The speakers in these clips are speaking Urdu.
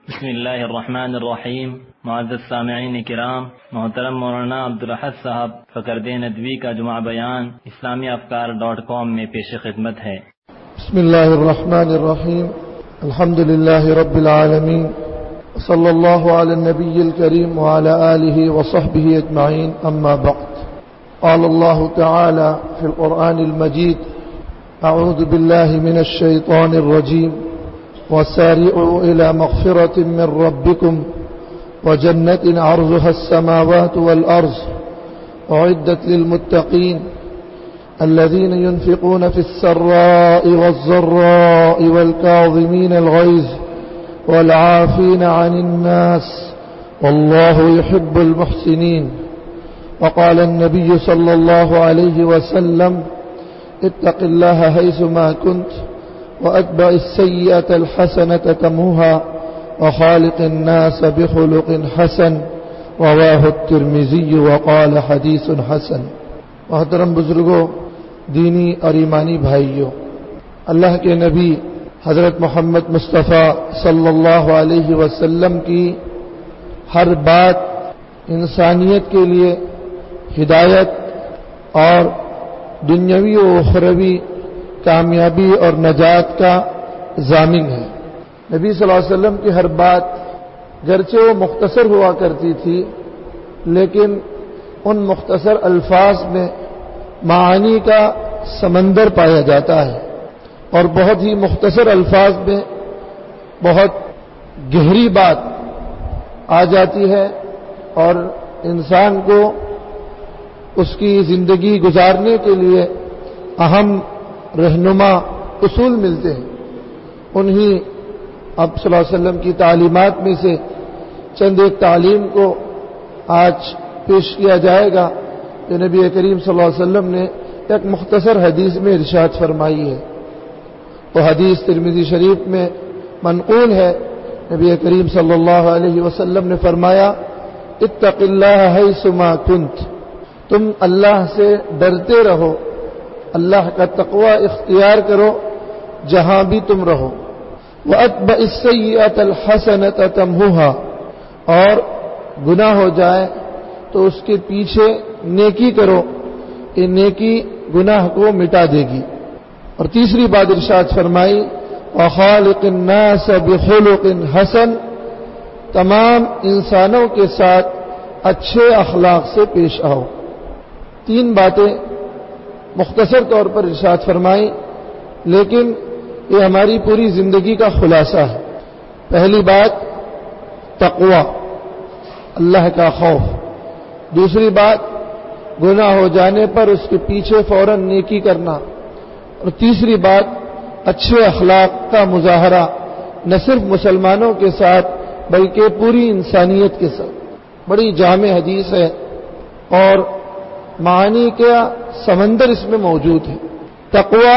بسم اللہ الرحمن الرحیم۔ معزز سامعین کرام، محترم مولانا عبدالاحد صاحب فقرد ندوی کا جمعہ بیان اسلامیافکار.com میں پیش خدمت ہے۔ بسم اللہ الرحمن الرحیم، الحمد للہ رب العالمین، صلی اللہ علی النبی الکریم وعلی آلہ وصحبہ اجمعین، اما بعد۔ قال اللہ تعالی فی القرآن المجید: اعوذ باللہ من الشیطان الرجیم، وسارعوا إلى مغفرة من ربكم وجنة عرضها السماوات والأرض أعدت للمتقين الذين ينفقون في السراء والضراء والكاظمين الغيظ والعافين عن الناس والله يحب المحسنين. وقال النبي صلى الله عليه وسلم: اتق الله حيثما كنت وأتبع السيئة الحسنة تموها وخالق الناس بخلق حسن. رواه الترمذي وقال حدیث حسن۔ محترم بزرگوں، دینی اور ایمانی بھائیوں، اللہ کے نبی حضرت محمد مصطفیٰ صلی اللہ علیہ وسلم کی ہر بات انسانیت کے لیے ہدایت اور دنیاوی و اخروی کامیابی اور نجات کا ضامن ہے۔ نبی صلی اللہ علیہ وسلم کی ہر بات گرچہ وہ مختصر ہوا کرتی تھی، لیکن ان مختصر الفاظ میں معانی کا سمندر پایا جاتا ہے، اور بہت ہی مختصر الفاظ میں بہت گہری بات آ جاتی ہے، اور انسان کو اس کی زندگی گزارنے کے لیے اہم رہنما اصول ملتے ہیں۔ انہی اب صلی اللہ علیہ وسلم کی تعلیمات میں سے چند ایک تعلیم کو آج پیش کیا جائے گا جو نبی کریم صلی اللہ علیہ وسلم نے ایک مختصر حدیث میں ارشاد فرمائی ہے۔ وہ حدیث ترمذی شریف میں منقول ہے۔ نبی کریم صلی اللہ علیہ وسلم نے فرمایا: اتق اللہ حیثما کنت، تم اللہ سے ڈرتے رہو، اللہ کا تقوی اختیار کرو جہاں بھی تم رہو۔ وَأَتْبَعِ السَّيِّئَةَ الْحَسَنَةَ تَمْحُوهَا، اور گناہ ہو جائے تو اس کے پیچھے نیکی کرو، یہ نیکی گناہ کو مٹا دے گی۔ اور تیسری بات ارشاد فرمائی: وَخَالِقِ النَّاسَ بِخُلُقٍ حَسَنٍ، تمام انسانوں کے ساتھ اچھے اخلاق سے پیش آؤ۔ تین باتیں مختصر طور پر ارشاد فرمائی، لیکن یہ ہماری پوری زندگی کا خلاصہ ہے۔ پہلی بات تقوی، اللہ کا خوف۔ دوسری بات گناہ ہو جانے پر اس کے پیچھے فوراً نیکی کرنا۔ اور تیسری بات اچھے اخلاق کا مظاہرہ، نہ صرف مسلمانوں کے ساتھ بلکہ پوری انسانیت کے ساتھ۔ بڑی جامع حدیث ہے اور معانی کا سمندر اس میں موجود ہے۔ تقوی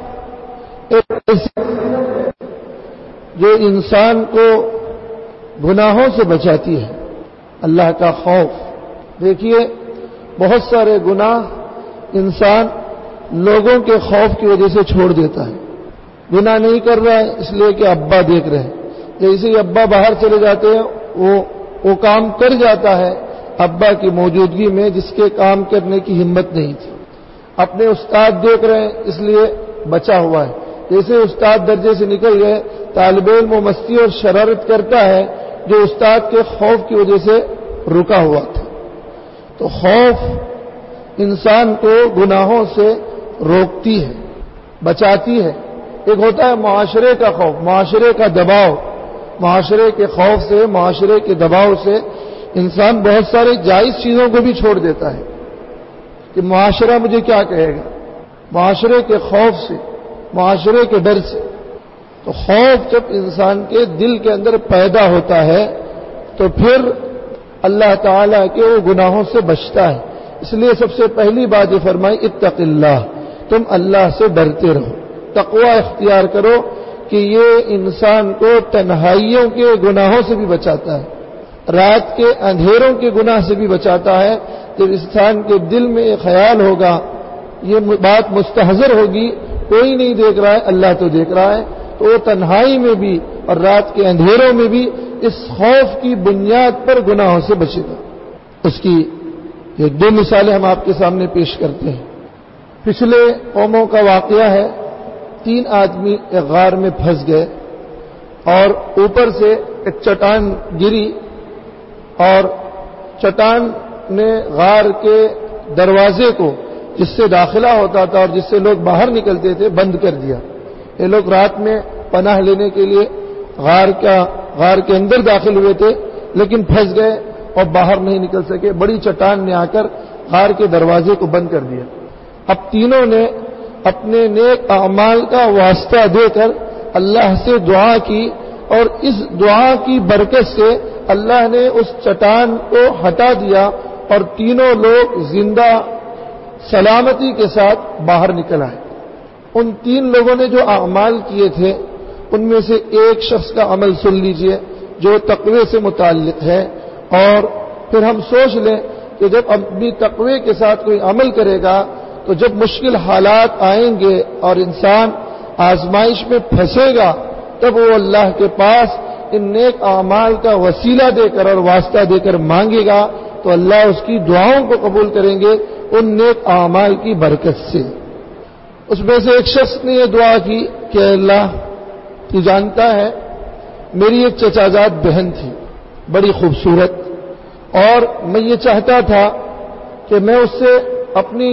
جو انسان کو گناہوں سے بچاتی ہے، اللہ کا خوف۔ دیکھیے، بہت سارے گناہ انسان لوگوں کے خوف کی وجہ سے چھوڑ دیتا ہے۔ گناہ نہیں کر رہا ہے اس لیے کہ ابا دیکھ رہے ہیں، جیسے ہی ابا باہر چلے جاتے ہیں وہ کام کر جاتا ہے ابا کی موجودگی میں جس کے کام کرنے کی ہمت نہیں تھی۔ اپنے استاد دیکھ رہے ہیں اس لیے بچا ہوا ہے، جیسے استاد درجے سے نکل گئے، طالب علم و مستی اور شرارت کرتا ہے جو استاد کے خوف کی وجہ سے رکا ہوا تھا۔ تو خوف انسان کو گناہوں سے روکتی ہے، بچاتی ہے۔ ایک ہوتا ہے معاشرے کا خوف، معاشرے کا دباؤ۔ معاشرے کے خوف سے، معاشرے کے دباؤ سے انسان بہت سارے جائز چیزوں کو بھی چھوڑ دیتا ہے کہ معاشرہ مجھے کیا کہے گا، معاشرے کے خوف سے، معاشرے کے ڈر سے۔ تو خوف جب انسان کے دل کے اندر پیدا ہوتا ہے تو پھر اللہ تعالیٰ کے وہ گناہوں سے بچتا ہے۔ اس لیے سب سے پہلی بات یہ فرمائی: اتق اللہ، تم اللہ سے ڈرتے رہو، تقوی اختیار کرو، کہ یہ انسان کو تنہائیوں کے گناہوں سے بھی بچاتا ہے، رات کے اندھیروں کے گناہ سے بھی بچاتا ہے۔ جب انسان کے دل میں یہ خیال ہوگا، یہ بات مستحضر ہوگی، کوئی نہیں دیکھ رہا ہے اللہ تو دیکھ رہا ہے، تو وہ تنہائی میں بھی اور رات کے اندھیروں میں بھی اس خوف کی بنیاد پر گناہوں سے بچے گا۔ اس کی یہ دو مثالیں ہم آپ کے سامنے پیش کرتے ہیں۔ پچھلے قوموں کا واقعہ ہے، 3 آدمی ایک غار میں پھنس گئے اور اوپر سے ایک چٹان گری اور چٹان نے غار کے دروازے کو جس سے داخلہ ہوتا تھا اور جس سے لوگ باہر نکلتے تھے بند کر دیا۔ یہ لوگ رات میں پناہ لینے کے لیے غار کے اندر داخل ہوئے تھے لیکن پھنس گئے اور باہر نہیں نکل سکے۔ بڑی چٹان نے آ کر غار کے دروازے کو بند کر دیا۔ اب تینوں نے اپنے نیک اعمال کا واسطہ دے کر اللہ سے دعا کی اور اس دعا کی برکت سے اللہ نے اس چٹان کو ہٹا دیا اور تینوں لوگ زندہ سلامتی کے ساتھ باہر نکل آئے۔ ان 3 لوگوں نے جو اعمال کیے تھے ان میں سے ایک شخص کا عمل سن لیجئے جو تقوی سے متعلق ہے، اور پھر ہم سوچ لیں کہ جب اپنی تقوی کے ساتھ کوئی عمل کرے گا تو جب مشکل حالات آئیں گے اور انسان آزمائش میں پھنسے گا تب وہ اللہ کے پاس ان نیک اعمال کا وسیلہ دے کر اور واسطہ دے کر مانگے گا تو اللہ اس کی دعاؤں کو قبول کریں گے ان نیک اعمال کی برکت سے۔ اس میں سے ایک شخص نے یہ دعا کی کہ اللہ تو جانتا ہے میری ایک چچازاد بہن تھی بڑی خوبصورت، اور میں یہ چاہتا تھا کہ میں اس سے اپنی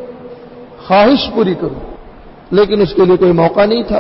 خواہش پوری کروں لیکن اس کے لیے کوئی موقع نہیں تھا۔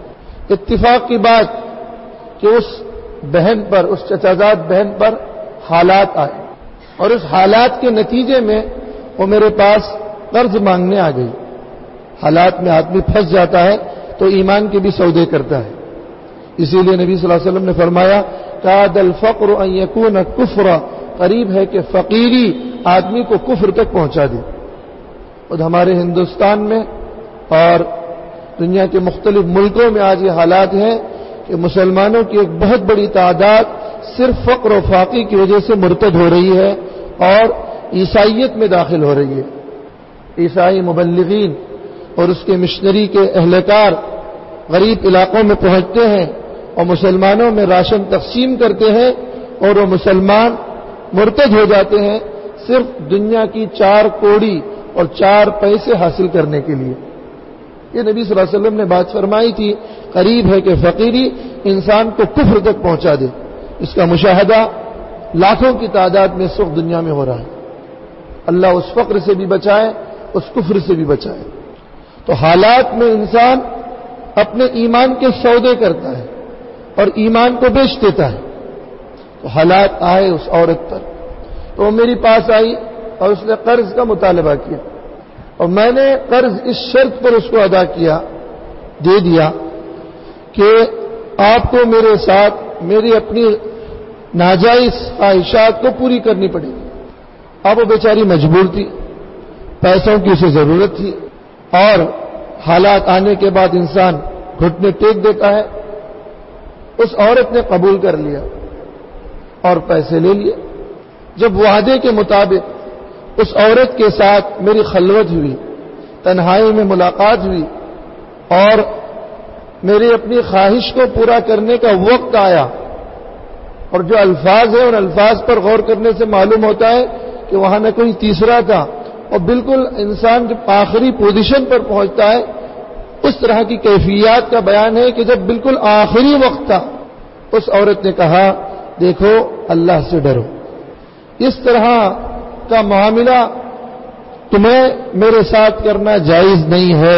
اتفاق کی بات کہ اس بہن پر، اس چچازاد بہن پر حالات آئے اور اس حالات کے نتیجے میں وہ میرے پاس قرض مانگنے آ گئی۔ حالات میں آدمی پھنس جاتا ہے تو ایمان کے بھی سودے کرتا ہے، اسی لیے نبی صلی اللہ علیہ وسلم نے فرمایا کاد الفقر ان یکون کفر، قریب ہے کہ فقیری آدمی کو کفر تک پہنچا دے۔ اور ہمارے ہندوستان میں اور دنیا کے مختلف ملکوں میں آج یہ حالات ہیں کہ مسلمانوں کی ایک بہت بڑی تعداد صرف فقر و فاقے کی وجہ سے مرتد ہو رہی ہے اور عیسائیت میں داخل ہو رہی ہے۔ عیسائی مبلغین اور اس کے مشنری کے اہلکار غریب علاقوں میں پہنچتے ہیں اور مسلمانوں میں راشن تقسیم کرتے ہیں اور وہ مسلمان مرتد ہو جاتے ہیں صرف دنیا کی 4 کوڑی اور 4 پیسے حاصل کرنے کے لیے۔ یہ نبی صلی اللہ علیہ وسلم نے بات فرمائی تھی قریب ہے کہ فقیری انسان کو کفر تک پہنچا دے۔ اس کا مشاہدہ لاکھوں کی تعداد میں اس وقت دنیا میں ہو رہا ہے۔ اللہ اس فقر سے بھی بچائے، اس کفر سے بھی بچائے۔ تو حالات میں انسان اپنے ایمان کے سودے کرتا ہے اور ایمان کو بیچ دیتا ہے۔ تو حالات آئے اس عورت پر تو وہ میری پاس آئی اور اس نے قرض کا مطالبہ کیا اور میں نے قرض اس شرط پر اس کو ادا کیا، دے دیا کہ آپ کو میرے ساتھ میری اپنی ناجائز خواہشات کو پوری کرنی پڑے گی۔ اب وہ بیچاری مجبور تھی، پیسوں کی اسے ضرورت تھی اور حالات آنے کے بعد انسان گھٹنے ٹیک دیتا ہے۔ اس عورت نے قبول کر لیا اور پیسے لے لیے۔ جب وعدے کے مطابق اس عورت کے ساتھ میری خلوت ہوئی، تنہائی میں ملاقات ہوئی اور میری اپنی خواہش کو پورا کرنے کا وقت آیا، اور جو الفاظ ہیں ان الفاظ پر غور کرنے سے معلوم ہوتا ہے کہ وہاں نہ کوئی تیسرا تھا، اور بالکل انسان جب آخری پوزیشن پر پہنچتا ہے اس طرح کی کیفیات کا بیان ہے کہ جب بالکل آخری وقت تھا اس عورت نے کہا دیکھو اللہ سے ڈرو، اس طرح کا معاملہ تمہیں میرے ساتھ کرنا جائز نہیں ہے،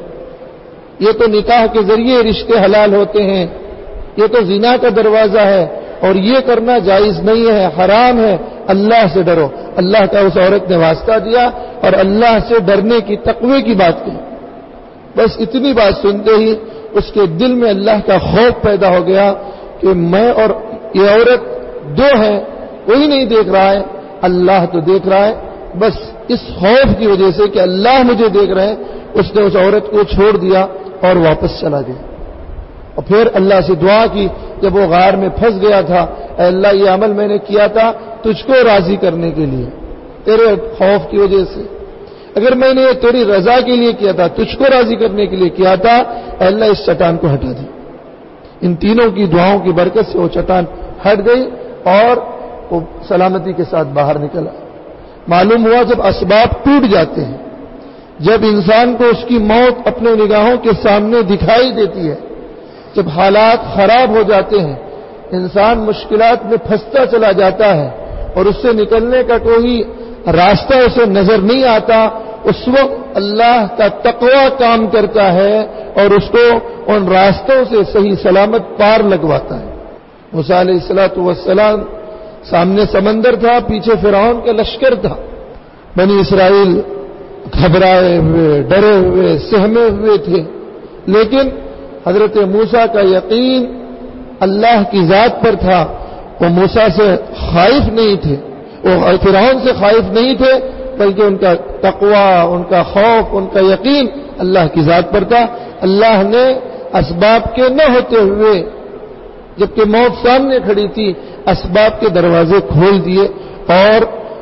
یہ تو نکاح کے ذریعے رشتے حلال ہوتے ہیں، یہ تو زنا کا دروازہ ہے اور یہ کرنا جائز نہیں ہے، حرام ہے، اللہ سے ڈرو۔ اللہ کا اس عورت نے واسطہ دیا اور اللہ سے ڈرنے کی تقوی کی بات کی۔ بس اتنی بات سنتے ہی اس کے دل میں اللہ کا خوف پیدا ہو گیا کہ میں اور یہ عورت 2 ہیں، کوئی نہیں دیکھ رہا ہے، اللہ تو دیکھ رہا ہے۔ بس اس خوف کی وجہ سے کہ اللہ مجھے دیکھ رہے ہیں اس نے اس عورت کو چھوڑ دیا اور واپس چلا گیا۔ اور پھر اللہ سے دعا کی جب وہ غار میں پھنس گیا تھا، اے اللہ یہ عمل میں نے کیا تھا تجھ کو راضی کرنے کے لیے، تیرے خوف کی وجہ سے، اگر میں نے یہ تیری رضا کے لیے کیا تھا، تجھ کو راضی کرنے کے لیے کیا تھا، اے اللہ اس چٹان کو ہٹا دی۔ ان تینوں کی دعاؤں کی برکت سے وہ چٹان ہٹ گئی اور وہ سلامتی کے ساتھ باہر نکلا۔ معلوم ہوا جب اسباب ٹوٹ جاتے ہیں، جب انسان کو اس کی موت اپنے نگاہوں کے سامنے دکھائی دیتی ہے، جب حالات خراب ہو جاتے ہیں، انسان مشکلات میں پھنستا چلا جاتا ہے اور اس سے نکلنے کا کوئی راستہ اسے نظر نہیں آتا، اس وقت اللہ کا تقوی کام کرتا ہے اور اس کو ان راستوں سے صحیح سلامت پار لگواتا ہے۔ موسیٰ علیہ السلام سامنے سمندر تھا، پیچھے فرعون کا لشکر تھا، بنی اسرائیل گھبرائے ہوئے، ڈرے ہوئے، سہمے ہوئے تھے، لیکن حضرت موسیٰ کا یقین اللہ کی ذات پر تھا۔ وہ موسیٰ سے خائف نہیں تھے، وہ فرعون سے خائف نہیں تھے، بلکہ ان کا تقوی، ان کا خوف، ان کا یقین اللہ کی ذات پر تھا۔ اللہ نے اسباب کے نہ ہوتے ہوئے، جبکہ موت سامنے کھڑی تھی، اسباب کے دروازے کھول دیے اور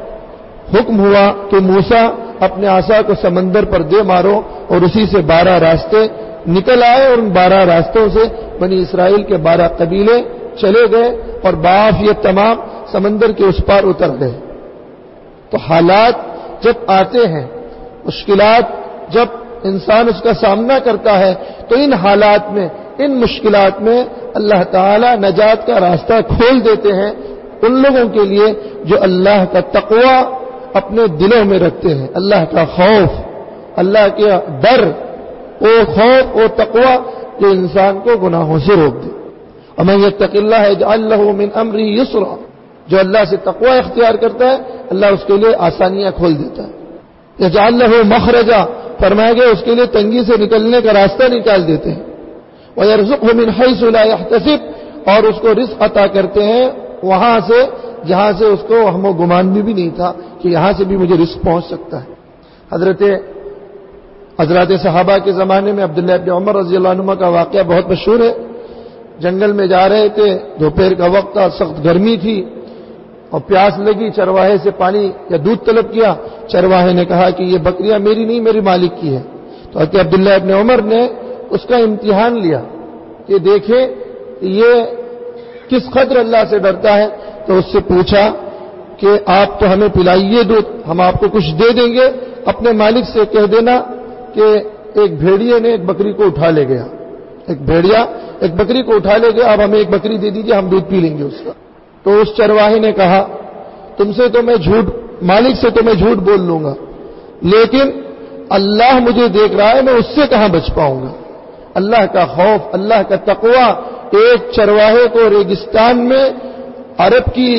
حکم ہوا کہ موسیٰ اپنے عصا کو سمندر پر دے مارو، اور اسی سے 12 راستے نکل آئے اور ان 12 راستوں سے بنی اسرائیل کے 12 قبیلے چلے گئے اور بعافیت تمام سمندر کے اس پار اتر گئے۔ تو حالات جب آتے ہیں، مشکلات جب انسان اس کا سامنا کرتا ہے، تو ان حالات میں، ان مشکلات میں اللہ تعالی نجات کا راستہ کھول دیتے ہیں ان لوگوں کے لیے جو اللہ کا تقوی اپنے دلوں میں رکھتے ہیں، اللہ کا خوف، اللہ کا ڈر، وہ خوف وہ تقوی جو انسان کو گناہوں سے روک دے۔ ومن یتق اللہ یجعل لہ من امرہ یسرا، جو اللہ سے تقوی اختیار کرتا ہے اللہ اس کے لیے آسانیاں کھول دیتا ہے۔ یجعل لہ مخرجا، فرمایا گیا اس کے لیے تنگی سے نکلنے کا راستہ نکال دیتے ہیں۔ وَيَرْزُقْهُ مِنْ حَيْثُ لَا يَحْتَسِبُ، اور اس کو رزق عطا کرتے ہیں وہاں سے جہاں سے اس کو ہم و گمان بھی نہیں تھا کہ یہاں سے بھی مجھے رزق پہنچ سکتا ہے۔ حضرات صحابہ کے زمانے میں عبداللہ ابن عمر رضی اللہ عنہ کا واقعہ بہت مشہور ہے۔ جنگل میں جا رہے تھے، دوپہر کا وقت تھا، سخت گرمی تھی اور پیاس لگی، چرواہے سے پانی یا دودھ طلب کیا۔ چرواہے نے کہا کہ یہ بکریاں میری نہیں، میری مالک کی ہے۔ تو حضرت عبداللہ ابن عمر نے اس کا امتحان لیا کہ دیکھیں یہ کس قدر اللہ سے ڈرتا ہے، تو اس سے پوچھا کہ آپ تو ہمیں پلائیے دودھ، ہم آپ کو کچھ دے دیں گے، اپنے مالک سے کہہ دینا کہ ایک بھیڑیے نے ایک بکری کو اٹھا لے گیا، ایک بھیڑیا ایک بکری کو اٹھا لے گیا، اب ہمیں ایک بکری دے دیجیے، ہم دودھ پی لیں گے اس کا۔ تو اس چرواہے نے کہا تم سے تو میں جھوٹ، مالک سے تو میں جھوٹ بول لوں گا، لیکن اللہ مجھے دیکھ رہا ہے، میں اس سے کہاں بچ پاؤں گا۔ اللہ کا خوف، اللہ کا تقوی ایک چرواہے کو ریگستان میں عرب کی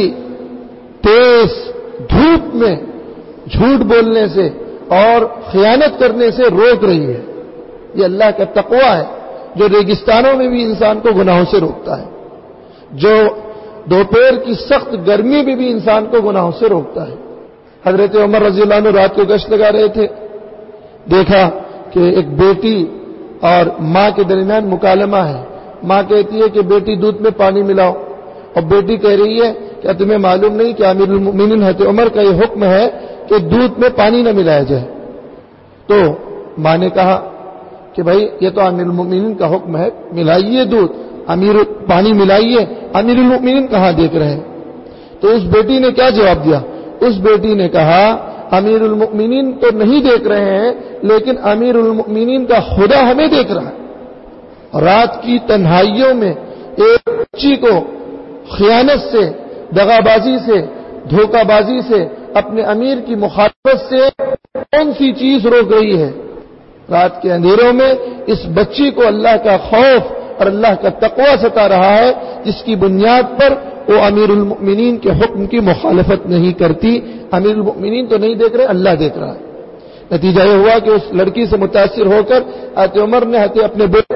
تیز دھوپ میں جھوٹ بولنے سے اور خیانت کرنے سے روک رہی ہے۔ یہ اللہ کا تقوی ہے جو ریگستانوں میں بھی انسان کو گناہوں سے روکتا ہے، جو دوپہر کی سخت گرمی میں بھی انسان کو گناہوں سے روکتا ہے۔ حضرت عمر رضی اللہ عنہ رات کو گشت لگا رہے تھے، دیکھا کہ ایک بیٹی اور ماں کے درمیان مکالمہ ہے۔ ماں کہتی ہے کہ بیٹی دودھ میں پانی ملاؤ، اور بیٹی کہہ رہی ہے کیا تمہیں معلوم نہیں کہ امیر المؤمنین حضرت عمر کا یہ حکم ہے کہ دودھ میں پانی نہ ملایا جائے؟ تو ماں نے کہا کہ بھائی یہ تو امیر المؤمنین کا حکم ہے، ملائیے دودھ، پانی ملائیے، امیر المؤمنین کہاں دیکھ رہے ہیں؟ تو اس بیٹی نے کیا جواب دیا؟ اس بیٹی نے کہا امیر المؤمنین تو نہیں دیکھ رہے ہیں، لیکن امیر المؤمنین کا خدا ہمیں دیکھ رہا ہے۔ رات کی تنہائیوں میں ایک بچی کو خیانت سے، دغابازی سے، دھوکہ بازی سے، اپنے امیر کی مخالفت سے کون سی چیز روک رہی ہے؟ رات کے اندھیروں میں اس بچی کو اللہ کا خوف اور اللہ کا تقوی ستا رہا ہے، جس کی بنیاد پر وہ امیر المؤمنین کے حکم کی مخالفت نہیں کرتی۔ امیر المؤمنین تو نہیں دیکھ رہے، اللہ دیکھ رہا ہے۔ نتیجہ یہ ہوا کہ اس لڑکی سے متاثر ہو کر حضرت عمر نے اپنے بیٹے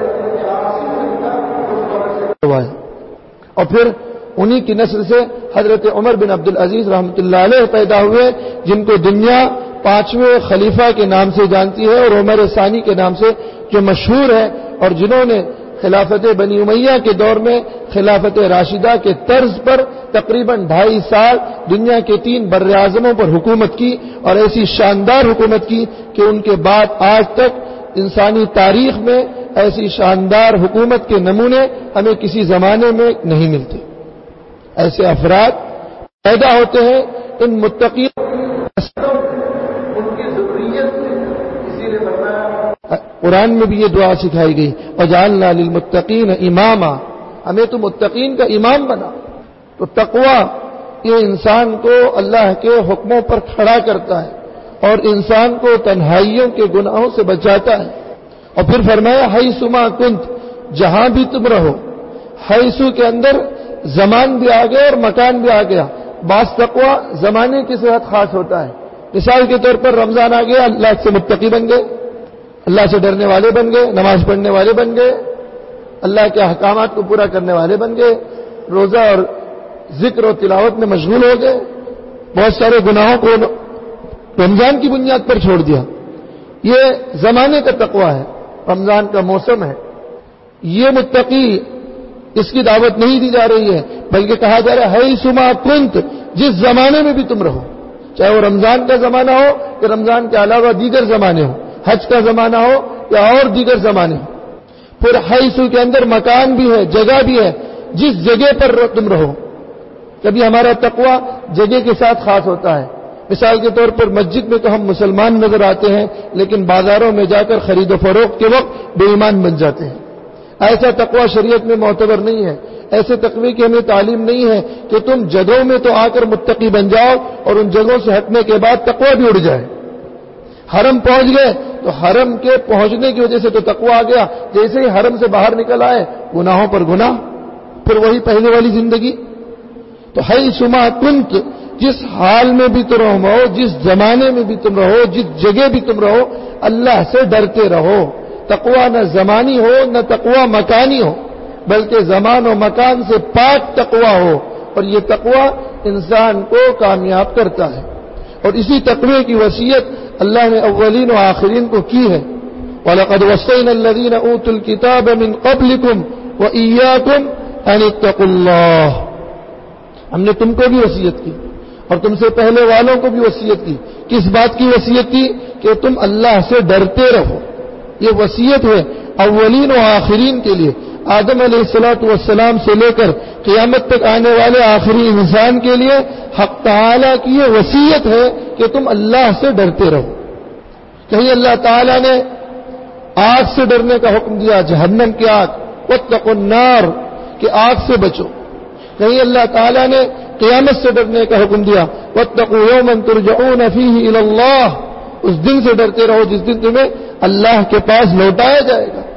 اور پھر انہی کی نسل سے حضرت عمر بن عبدالعزیز رحمۃ اللہ علیہ پیدا ہوئے، جن کو دنیا 5ویں خلیفہ کے نام سے جانتی ہے اور عمر ثانی کے نام سے جو مشہور ہے، اور جنہوں نے خلافت بنی امیہ کے دور میں خلافت راشدہ کے طرز پر تقریباً 2.5 سال دنیا کے 3 براعظموں پر حکومت کی، اور ایسی شاندار حکومت کی کہ ان کے بعد آج تک انسانی تاریخ میں ایسی شاندار حکومت کے نمونے ہمیں کسی زمانے میں نہیں ملتے. ایسے افراد پیدا ہوتے ہیں ان متقین ان کی ذریت میں. اسی لیے فرمایا قرآن میں بھی یہ دعا سکھائی گئی وجعلنا للمتقین اماما، ہمیں تو متقین کا امام بنا. تو تقوی یہ انسان کو اللہ کے حکموں پر کھڑا کرتا ہے اور انسان کو تنہائیوں کے گناہوں سے بچاتا ہے. اور پھر فرمایا حیثما کنت، جہاں بھی تم رہو. حیثو کے اندر زمان بھی آ گیا اور مکان بھی آ گیا. بعض تقوی زمانے کے ساتھ خاص ہوتا ہے. مثال کے طور پر رمضان آ گیا، اللہ سے متقی بن گئے، اللہ سے ڈرنے والے بن گئے، نماز پڑھنے والے بن گئے، اللہ کے احکامات کو پورا کرنے والے بن گئے، روزہ اور ذکر و تلاوت میں مشغول ہو گئے، بہت سارے گناہوں کو رمضان کی بنیاد پر چھوڑ دیا. یہ زمانے کا تقوی ہے، رمضان کا موسم ہے. یہ متقی اس کی دعوت نہیں دی جا رہی ہے، بلکہ کہا جا رہا ہے حیثما کنت، جس زمانے میں بھی تم رہو، چاہے وہ رمضان کا زمانہ ہو کہ رمضان کے علاوہ دیگر زمانے ہو، حج کا زمانہ ہو یا اور دیگر زمانے ہو. پھر حیثو کے اندر مکان بھی ہے، جگہ بھی ہے، جس جگہ پر تم رہو. کبھی ہمارا تقوی جگہ کے ساتھ خاص ہوتا ہے. مثال کے طور پر مسجد میں تو ہم مسلمان نظر آتے ہیں، لیکن بازاروں میں جا کر خرید و فروخت کے وقت بے ایمان بن جاتے ہیں. ایسا تقوی شریعت میں معتبر نہیں ہے. ایسے تقوی کی ہمیں تعلیم نہیں ہے کہ تم جگہوں میں تو آ کر متقی بن جاؤ اور ان جگہوں سے ہٹنے کے بعد تقوی بھی اڑ جائے. حرم پہنچ گئے تو حرم کے پہنچنے کی وجہ سے تو تقوی آ گیا، جیسے ہی حرم سے باہر نکل آئے گناہوں پر گناہ، پھر وہی پہلے والی زندگی. تو حیثما کنت، جس حال میں بھی تم رہو، جس زمانے میں بھی تم رہو، جس جگہ بھی تم رہو، اللہ سے ڈرتے رہو. تقوی نہ زمانی ہو نہ تقوی مکانی ہو، بلکہ زمان و مکان سے پاک تقوی ہو، اور یہ تقوی انسان کو کامیاب کرتا ہے. اور اسی تقوی کی وصیت اللہ نے اولین و آخرین کو کی ہے. وَلَقَدْ وَصَّيْنَا الَّذِينَ أُوتُوا الْكِتَابَ مِنْ قَبْلِكُمْ وَإِيَّاكُمْ أَنِ اتَّقُوا اللَّهَ، ہم نے تم کو بھی وصیت کی اور تم سے پہلے والوں کو بھی وصیت کی. کس بات کی وصیت کی؟ کہ تم اللہ سے ڈرتے رہو. یہ وصیت ہے اولین و آخرین کے لیے. آدم علیہ السلام سے لے کر قیامت تک آنے والے آخری انسان کے لیے حق تعالیٰ کی یہ وصیت ہے کہ تم اللہ سے ڈرتے رہو. کہیں اللہ تعالیٰ نے آگ سے ڈرنے کا حکم دیا، جہنم کی آگ، واتقوا النار، کہ آگ سے بچو. کہیں اللہ تعالیٰ نے قیامت سے ڈرنے کا حکم دیا، واتقوا یوما ترجعون فیہ الی اللہ، اس دن سے ڈرتے رہو جس دن تمہیں اللہ کے پاس لوٹایا جائے گا.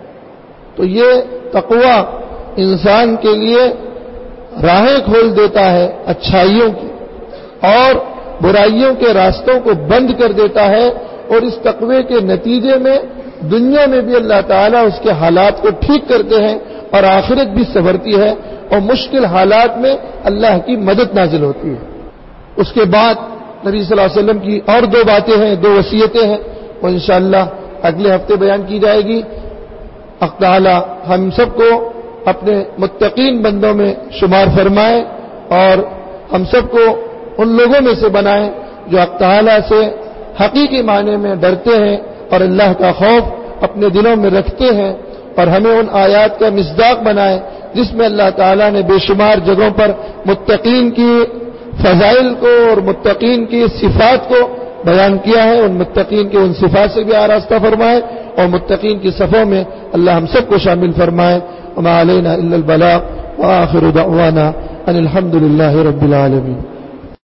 تو یہ تقوی انسان کے لیے راہیں کھول دیتا ہے اچھائیوں کی اور برائیوں کے راستوں کو بند کر دیتا ہے. اور اس تقوی کے نتیجے میں دنیا میں بھی اللہ تعالیٰ اس کے حالات کو ٹھیک کرتے ہیں اور آخرت بھی سنورتی ہے اور مشکل حالات میں اللہ کی مدد نازل ہوتی ہے. اس کے بعد نبی صلی اللہ علیہ وسلم کی اور دو باتیں ہیں، دو وصیتیں ہیں، وہ انشاءاللہ اگلے ہفتے بیان کی جائے گی. حق تعالی ہم سب کو اپنے متقین بندوں میں شمار فرمائے اور ہم سب کو ان لوگوں میں سے بنائے جو حق تعالی سے حقیقی معنی میں ڈرتے ہیں اور اللہ کا خوف اپنے دلوں میں رکھتے ہیں، اور ہمیں ان آیات کا مصداق بنائے جس میں اللہ تعالیٰ نے بے شمار جگہوں پر متقین کی فضائل کو اور متقین کی صفات کو بیان کیا ہے. ان متقین کے ان صفات سے بھی آراستہ فرمائے اور متقین کی صفوں میں اللہ ہم سب کو شامل فرمائے. وما علینا الا البلاغ وآخر دعوانا ان الحمد للہ رب العالمین.